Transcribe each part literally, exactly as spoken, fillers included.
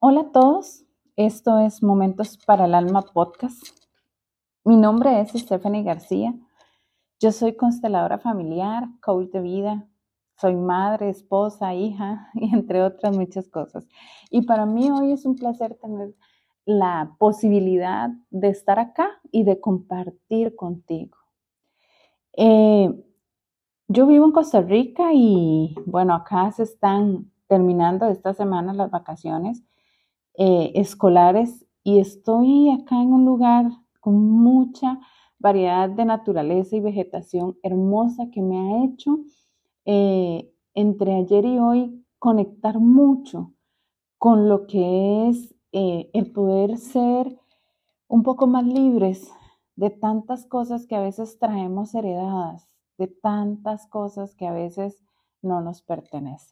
Hola a todos, esto es Momentos para el Alma Podcast. Mi nombre es Stephanie García. Yo soy consteladora familiar, coach de vida, soy madre, esposa, hija y entre otras muchas cosas. Y para mí hoy es un placer tener la posibilidad de estar acá y de compartir contigo. Eh, yo vivo en Costa Rica y bueno, acá se están terminando esta semana las vacaciones eh, escolares y estoy acá en un lugar con mucha variedad de naturaleza y vegetación hermosa que me ha hecho eh, entre ayer y hoy conectar mucho con lo que es eh, el poder ser un poco más libres de tantas cosas que a veces traemos heredadas, de tantas cosas que a veces no nos pertenecen.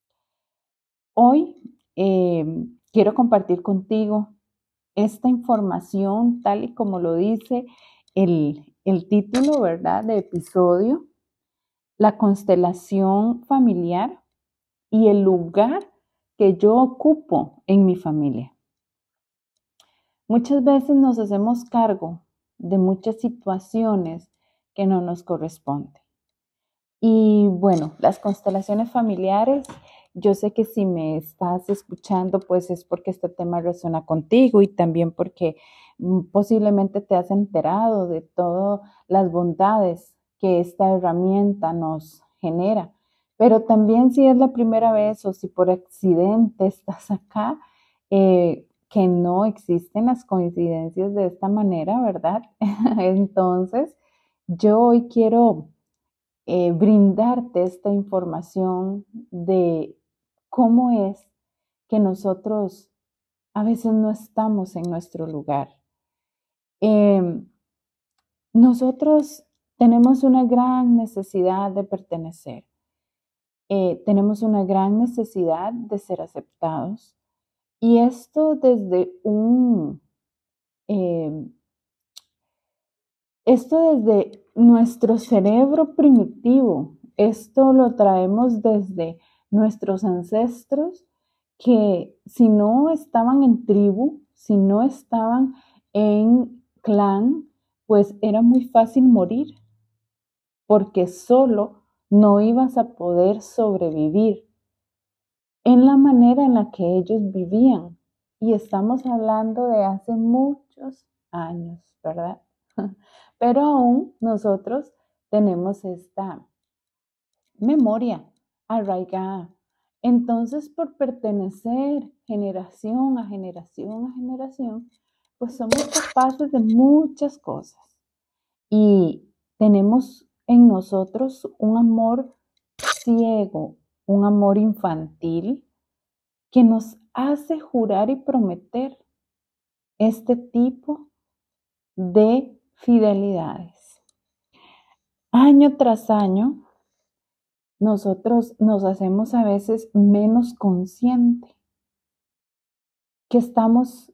Hoy eh, quiero compartir contigo esta información tal y como lo dice el, el título, ¿verdad?, de episodio, la constelación familiar y el lugar que yo ocupo en mi familia. Muchas veces nos hacemos cargo de muchas situaciones que no nos corresponden. Y bueno, las constelaciones familiares, yo sé que si me estás escuchando, pues es porque este tema resuena contigo y también porque mm, posiblemente te has enterado de todas las bondades que esta herramienta nos genera. Pero también si es la primera vez o si por accidente estás acá, eh, que no existen las coincidencias de esta manera, ¿verdad? Entonces, yo hoy quiero eh, brindarte esta información de cómo es que nosotros a veces no estamos en nuestro lugar. Eh, nosotros tenemos una gran necesidad de pertenecer. Eh, tenemos una gran necesidad de ser aceptados. Y esto desde un, eh, esto desde nuestro cerebro primitivo, esto lo traemos desde nuestros ancestros que si no estaban en tribu, si no estaban en clan, pues era muy fácil morir porque solo no ibas a poder sobrevivir en la manera en la que ellos vivían. Y estamos hablando de hace muchos años, ¿verdad? Pero aún nosotros tenemos esta memoria arraigada. Entonces, por pertenecer generación a generación a generación, pues somos capaces de muchas cosas. Y tenemos en nosotros un amor ciego, un amor infantil que nos hace jurar y prometer este tipo de fidelidades. Año tras año, nosotros nos hacemos a veces menos conscientes, que estamos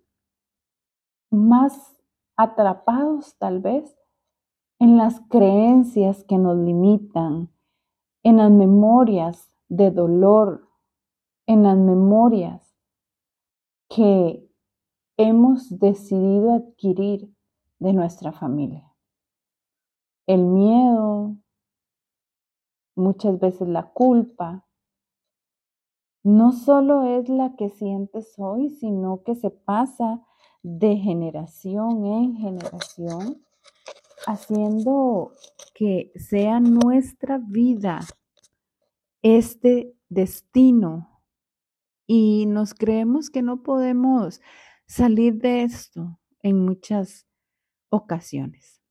más atrapados tal vez en las creencias que nos limitan, en las memorias de dolor, en las memorias que hemos decidido adquirir de nuestra familia. El miedo, muchas veces la culpa, no solo es la que sientes hoy, sino que se pasa de generación en generación, haciendo que sea nuestra vida este destino. Y nos creemos que no podemos salir de esto en muchas ocasiones.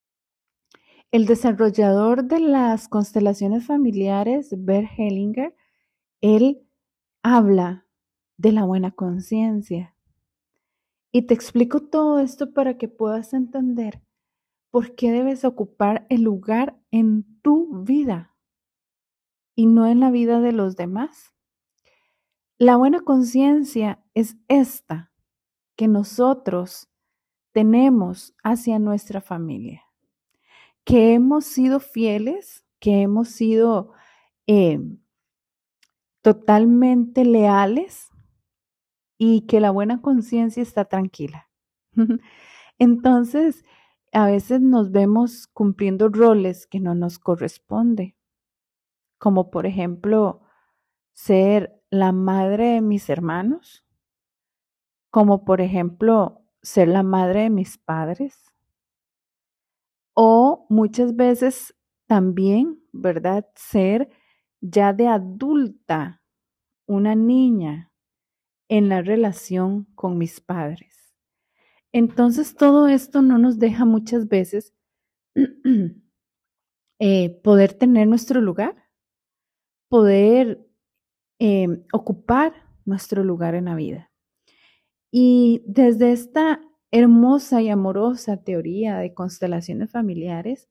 El desarrollador de las constelaciones familiares, Bert Hellinger, él habla de la buena conciencia. Y te explico todo esto para que puedas entender por qué debes ocupar el lugar en tu vida y no en la vida de los demás. La buena conciencia es esta que nosotros tenemos hacia nuestra familia, que hemos sido fieles, que hemos sido eh, totalmente leales y que la buena conciencia está tranquila. Entonces, a veces nos vemos cumpliendo roles que no nos corresponde, como por ejemplo ser la madre de mis hermanos, como por ejemplo ser la madre de mis padres, o muchas veces también, ¿verdad? Ser ya de adulta, una niña en la relación con mis padres. Entonces todo esto no nos deja muchas veces eh, poder tener nuestro lugar, poder eh, ocupar nuestro lugar en la vida. Y desde esta hermosa y amorosa teoría de constelaciones familiares,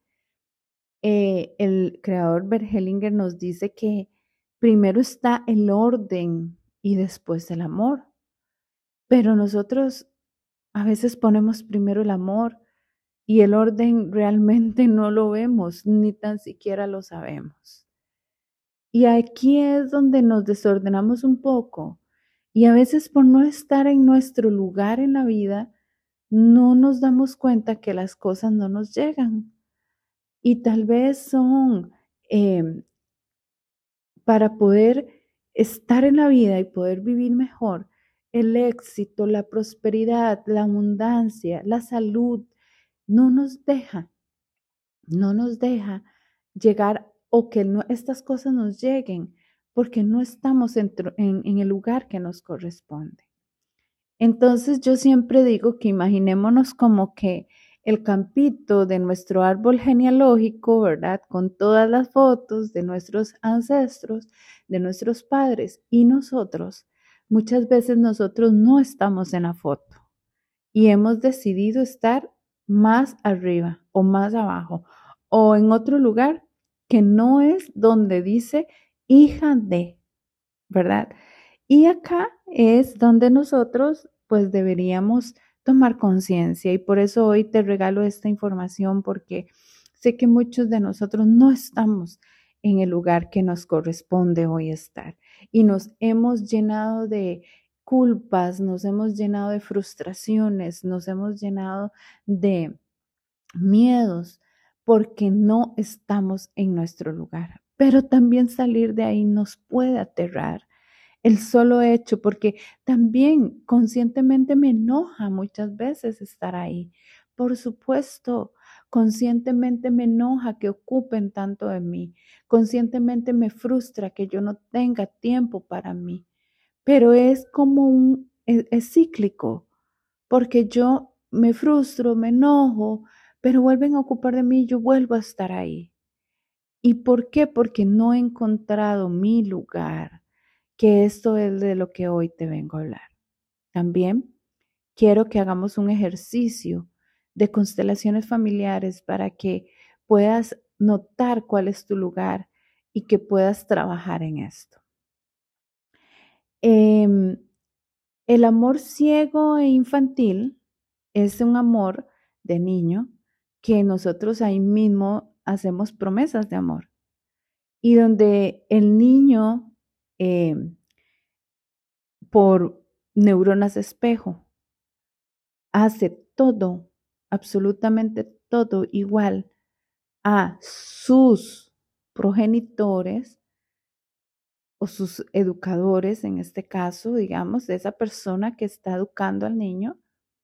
eh, el creador Bert Hellinger nos dice que primero está el orden y después el amor. Pero nosotros a veces ponemos primero el amor y el orden realmente no lo vemos, ni tan siquiera lo sabemos. Y aquí es donde nos desordenamos un poco. Y a veces por no estar en nuestro lugar en la vida, no nos damos cuenta que las cosas no nos llegan. Y tal vez son eh, para poder estar en la vida y poder vivir mejor, el éxito, la prosperidad, la abundancia, la salud, no nos deja, no nos deja llegar o que no, estas cosas nos lleguen porque no estamos en, en, en el lugar que nos corresponde. Entonces yo siempre digo que imaginémonos como que el campito de nuestro árbol genealógico, ¿verdad? Con todas las fotos de nuestros ancestros, de nuestros padres y nosotros. Muchas veces nosotros no estamos en la foto y hemos decidido estar más arriba o más abajo o en otro lugar que no es donde dice hija de, ¿verdad? Y acá es donde nosotros pues deberíamos tomar conciencia y por eso hoy te regalo esta información porque sé que muchos de nosotros no estamos en el lugar que nos corresponde hoy estar y nos hemos llenado de culpas, nos hemos llenado de frustraciones, nos hemos llenado de miedos porque no estamos en nuestro lugar. Pero también salir de ahí nos puede aterrar el solo hecho, porque también conscientemente me enoja muchas veces estar ahí. Por supuesto, conscientemente me enoja que ocupen tanto de mí. Conscientemente me frustra que yo no tenga tiempo para mí. Pero es como un, es, es cíclico, porque yo me frustro, me enojo, pero vuelven a ocupar de mí y yo vuelvo a estar ahí. ¿Y por qué? Porque no he encontrado mi lugar, que esto es de lo que hoy te vengo a hablar. También quiero que hagamos un ejercicio de constelaciones familiares para que puedas notar cuál es tu lugar y que puedas trabajar en esto. Eh, el amor ciego e infantil es un amor de niño que nosotros ahí mismo hacemos promesas de amor y donde el niño eh, por neuronas espejo hace todo, absolutamente todo igual a sus progenitores o sus educadores, en este caso, digamos, de esa persona que está educando al niño.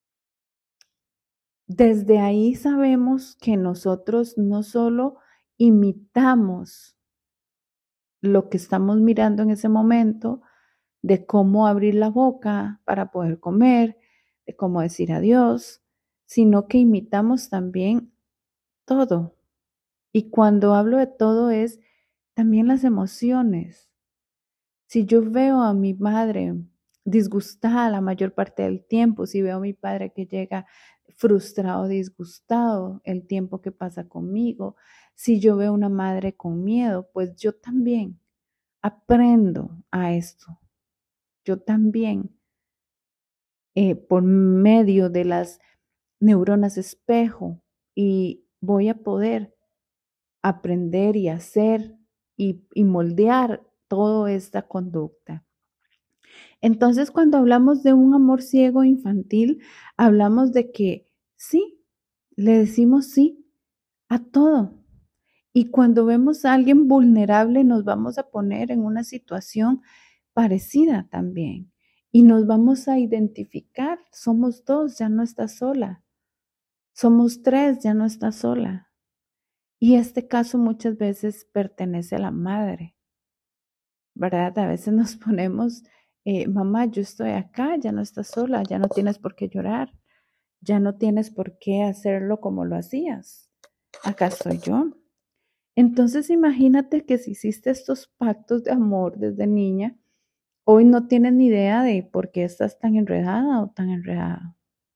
Desde ahí sabemos que nosotros no solo imitamos lo que estamos mirando en ese momento, de cómo abrir la boca para poder comer, de cómo decir adiós, sino que imitamos también todo. Y cuando hablo de todo es también las emociones. Si yo veo a mi madre disgustada la mayor parte del tiempo, si veo a mi padre que llega frustrado, disgustado el tiempo que pasa conmigo, si yo veo una madre con miedo, pues yo también aprendo a esto. Yo también, eh, por medio de las neuronas espejo, y voy a poder aprender y hacer y, y moldear toda esta conducta. Entonces, cuando hablamos de un amor ciego infantil, hablamos de que sí, le decimos sí a todo. Y cuando vemos a alguien vulnerable, nos vamos a poner en una situación parecida también. Y nos vamos a identificar. Somos dos, ya no estás sola. Somos tres, ya no estás sola. Y este caso muchas veces pertenece a la madre, ¿verdad? A veces nos ponemos, eh, mamá, yo estoy acá, ya no estás sola, ya no tienes por qué llorar, ya no tienes por qué hacerlo como lo hacías. Acá estoy yo. Entonces imagínate que si hiciste estos pactos de amor desde niña, hoy no tienes ni idea de por qué estás tan enredada o tan enredado,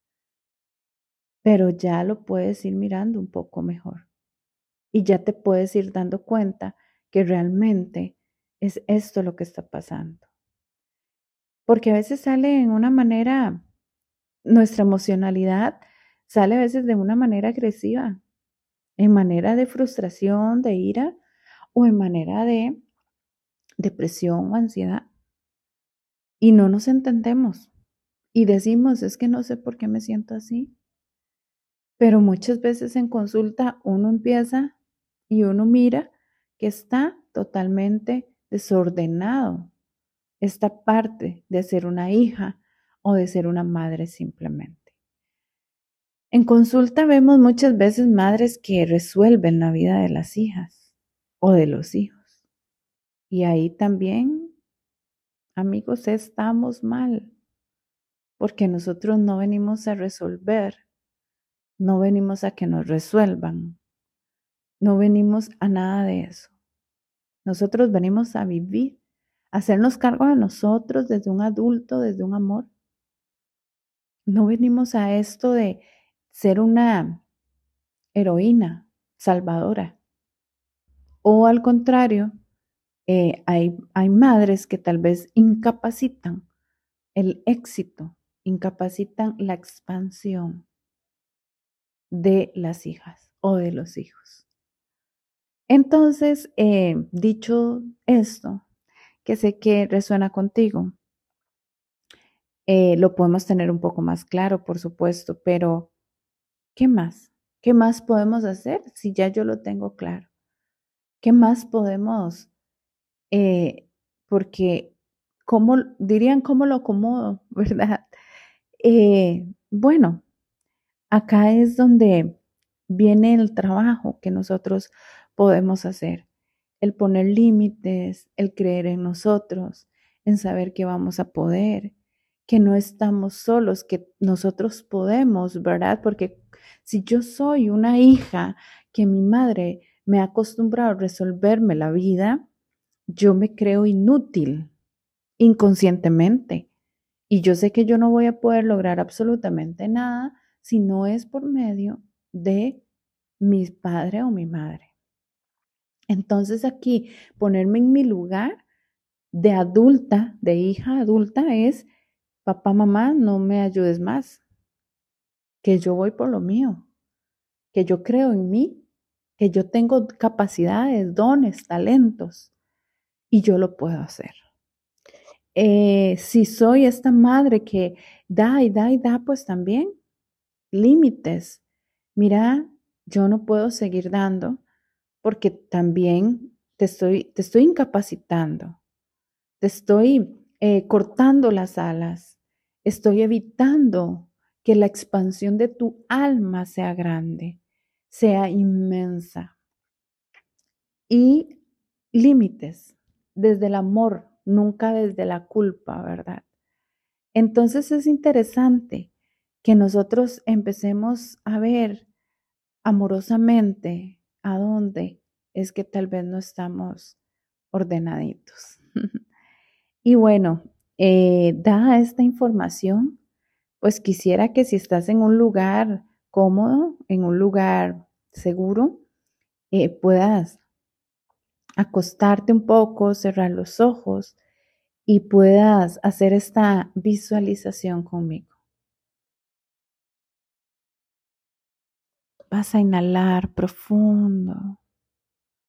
pero ya lo puedes ir mirando un poco mejor y ya te puedes ir dando cuenta que realmente es esto lo que está pasando. Porque a veces sale en una manera, nuestra emocionalidad sale a veces de una manera agresiva, en manera de frustración, de ira o en manera de depresión o ansiedad. Y no nos entendemos y decimos, es que no sé por qué me siento así. Pero muchas veces en consulta uno empieza y uno mira que está totalmente desordenado esta parte de ser una hija o de ser una madre simplemente. En consulta vemos muchas veces madres que resuelven la vida de las hijas o de los hijos. Y ahí también, amigos, estamos mal, porque nosotros no venimos a resolver, no venimos a que nos resuelvan, no venimos a nada de eso. Nosotros venimos a vivir, a hacernos cargo de nosotros desde un adulto, desde un amor. No venimos a esto de ser una heroína salvadora. O al contrario, eh, hay, hay madres que tal vez incapacitan el éxito, incapacitan la expansión de las hijas o de los hijos. Entonces, eh, dicho esto, que sé que resuena contigo, eh, lo podemos tener un poco más claro, por supuesto, pero ¿qué más? ¿Qué más podemos hacer si ya yo lo tengo claro? ¿Qué más podemos? Eh, porque, ¿cómo dirían cómo lo acomodo, verdad? Eh, bueno, acá es donde viene el trabajo que nosotros podemos hacer, el poner límites, el creer en nosotros, en saber que vamos a poder, que no estamos solos, que nosotros podemos, ¿verdad? Porque si yo soy una hija que mi madre me ha acostumbrado a resolverme la vida, yo me creo inútil inconscientemente. Y yo sé que yo no voy a poder lograr absolutamente nada si no es por medio de mi padre o mi madre. Entonces aquí ponerme en mi lugar de adulta, de hija adulta, es, papá, mamá, no me ayudes más, que yo voy por lo mío, que yo creo en mí, que yo tengo capacidades, dones, talentos y yo lo puedo hacer. Eh, si soy esta madre que da y da y da, pues también límites. Mira, yo no puedo seguir dando porque también te estoy, te estoy incapacitando, te estoy eh, cortando las alas, estoy evitando que la expansión de tu alma sea grande, sea inmensa. Y límites desde el amor, nunca desde la culpa, ¿verdad? Entonces es interesante que nosotros empecemos a ver amorosamente a dónde es que tal vez no estamos ordenaditos. Y bueno, eh, dada esta información, pues quisiera que si estás en un lugar cómodo, en un lugar seguro, eh, puedas acostarte un poco, cerrar los ojos y puedas hacer esta visualización conmigo. Vas a inhalar profundo.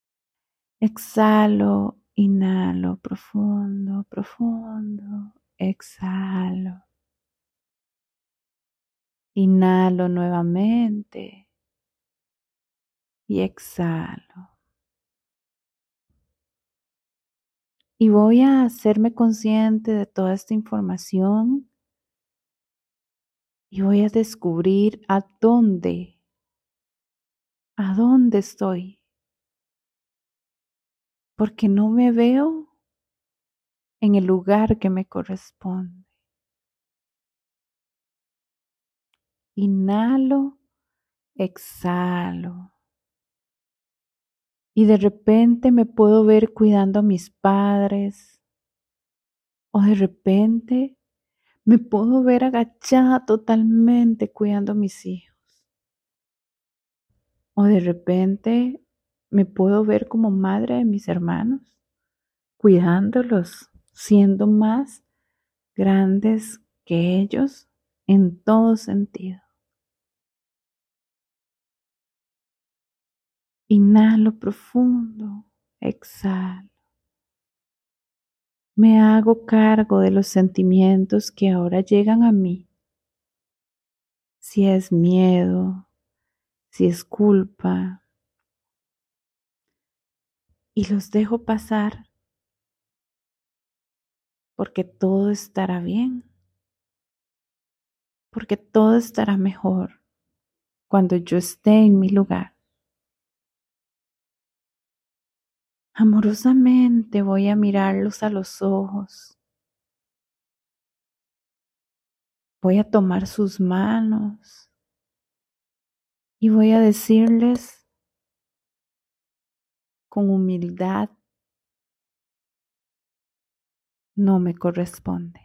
Exhalo, inhalo profundo, profundo. exhalo. Inhalo nuevamente y exhalo. Y voy a hacerme consciente de toda esta información y voy a descubrir a dónde, a dónde estoy, porque no me veo en el lugar que me corresponde. Inhalo, exhalo. Y de repente me puedo ver cuidando a mis padres, o de repente me puedo ver agachada totalmente cuidando a mis hijos. O de repente me puedo ver como madre de mis hermanos, cuidándolos, siendo más grandes que ellos en todo sentido. Inhalo profundo, exhalo. Me hago cargo de los sentimientos que ahora llegan a mí. Si es miedo, si es culpa, y los dejo pasar porque todo estará bien, porque todo estará mejor cuando yo esté en mi lugar. Amorosamente voy a mirarlos a los ojos. Voy a tomar sus manos y voy a decirles con humildad, no me corresponde.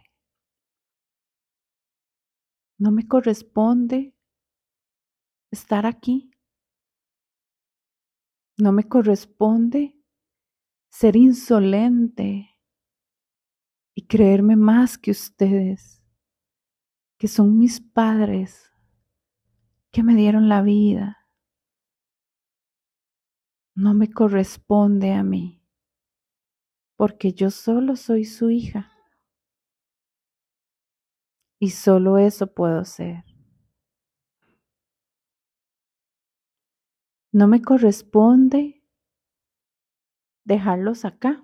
No me corresponde estar aquí. No me corresponde ser insolente y creerme más que ustedes, que son mis padres, que me dieron la vida. No me corresponde a mí, porque yo solo soy su hija y solo eso puedo ser. No me corresponde dejarlos acá.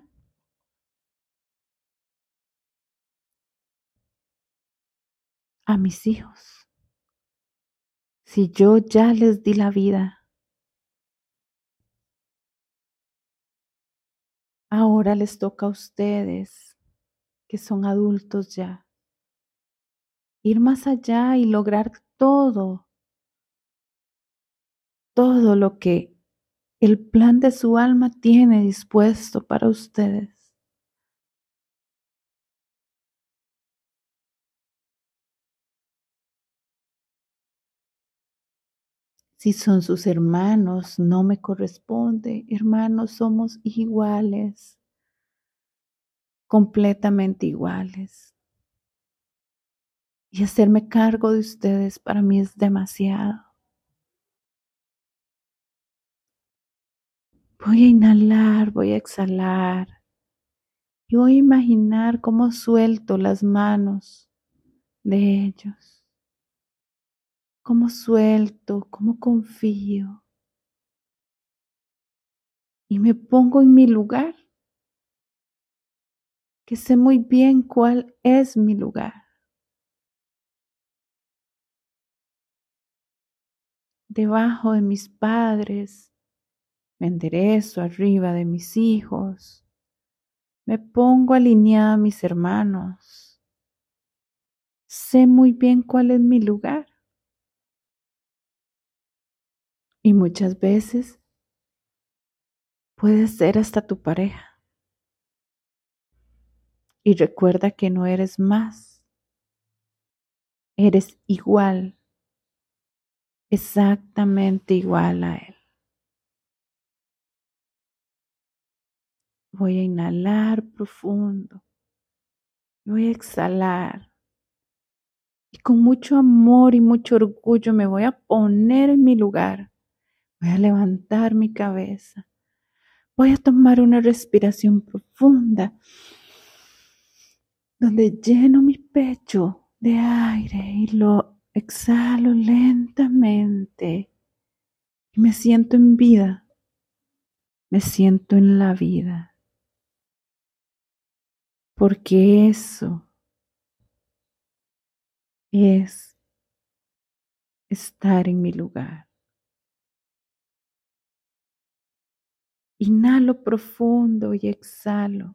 A mis hijos. Si yo ya les di la vida, ahora les toca a ustedes, que son adultos ya, ir más allá y lograr todo, todo lo que el plan de su alma tiene dispuesto para ustedes. Si son sus hermanos, no me corresponde. Hermanos, somos iguales, completamente iguales. Y hacerme cargo de ustedes para mí es demasiado. Voy a inhalar, voy a exhalar. Y voy a imaginar cómo suelto las manos de ellos. Cómo suelto, cómo confío. Y me pongo en mi lugar, que sé muy bien cuál es mi lugar. Debajo de mis padres, me enderezo arriba de mis hijos, me pongo alineada a mis hermanos. Sé muy bien cuál es mi lugar. Y muchas veces puede ser hasta tu pareja. Y recuerda que no eres más. Eres igual, exactamente igual a él. Voy a inhalar profundo. Voy a exhalar. Y con mucho amor y mucho orgullo me voy a poner en mi lugar. Voy a levantar mi cabeza. Voy a tomar una respiración profunda. donde lleno mi pecho de aire y lo exhalo lentamente y me siento en vida, me siento en la vida, porque eso es estar en mi lugar. Inhalo profundo y exhalo.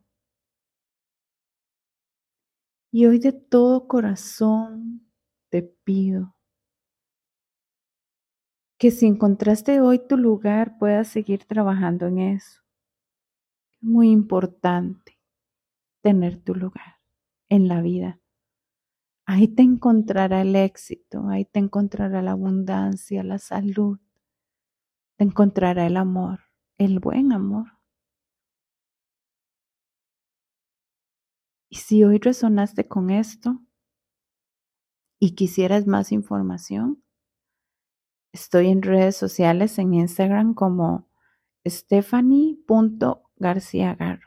Y hoy de todo corazón te pido que si encontraste hoy tu lugar, puedas seguir trabajando en eso. Es muy importante tener tu lugar en la vida. Ahí te encontrará el éxito, ahí te encontrará la abundancia, la salud, te encontrará el amor, el buen amor. Y si hoy resonaste con esto y quisieras más información, estoy en redes sociales, en Instagram como stephanie punto garcía garro.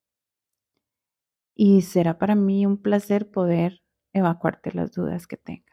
Y será para mí un placer poder evacuarte las dudas que tengas.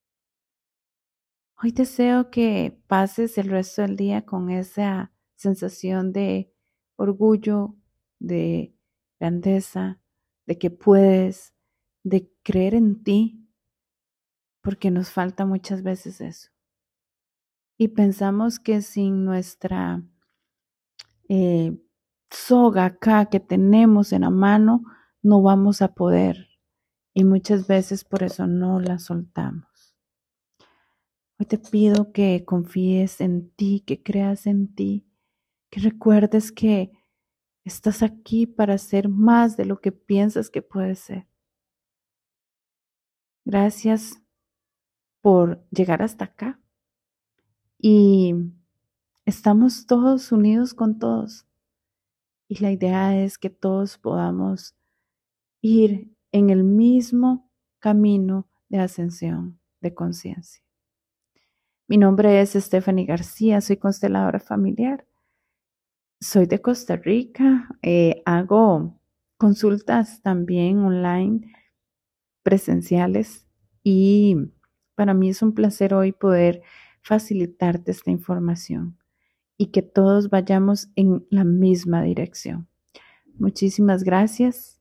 Hoy deseo que pases el resto del día con esa sensación de orgullo, de grandeza, de que puedes, de creer en ti, porque nos falta muchas veces eso. Y pensamos que sin nuestra eh, soga acá que tenemos en la mano, no vamos a poder. Y muchas veces por eso no la soltamos. Hoy te pido que confíes en ti, que creas en ti, que recuerdes que estás aquí para ser más de lo que piensas que puedes ser. Gracias por llegar hasta acá. Y estamos todos unidos con todos. Y la idea es que todos podamos ir en el mismo camino de ascensión de conciencia. Mi nombre es Stephanie García, soy consteladora familiar. Soy de Costa Rica, eh, hago consultas también online, presenciales, y para mí es un placer hoy poder facilitarte esta información y que todos vayamos en la misma dirección. Muchísimas gracias